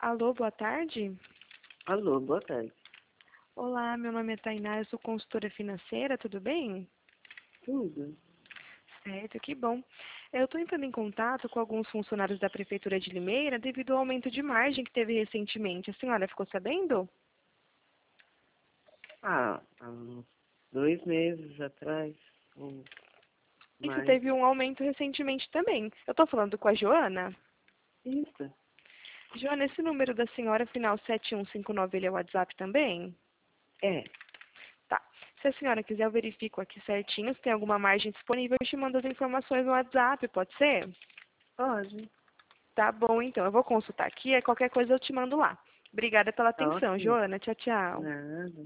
Alô, boa tarde. Alô, boa tarde. Olá, meu nome é Tainá, eu sou consultora financeira, tudo bem? Tudo? Certo, que bom. Eu estou entrando em contato com alguns funcionários da Prefeitura de Limeira devido ao aumento de margem que teve recentemente. A senhora ficou sabendo? Há uns 2 meses atrás, ou Isso mais. teve um aumento recentemente também. Eu estou falando com a Joana. Isso. Joana, esse número da senhora, final 7159, ele é o WhatsApp também? É, Tá. Se a senhora quiser, eu verifico aqui certinho se tem alguma margem disponível. Eu te mando as informações no WhatsApp, pode ser? pode. Tá bom, então. Eu vou consultar aqui. Qualquer coisa eu te mando lá. Obrigada pela Tá atenção, ótimo. Joana. Tchau, tchau. Nada.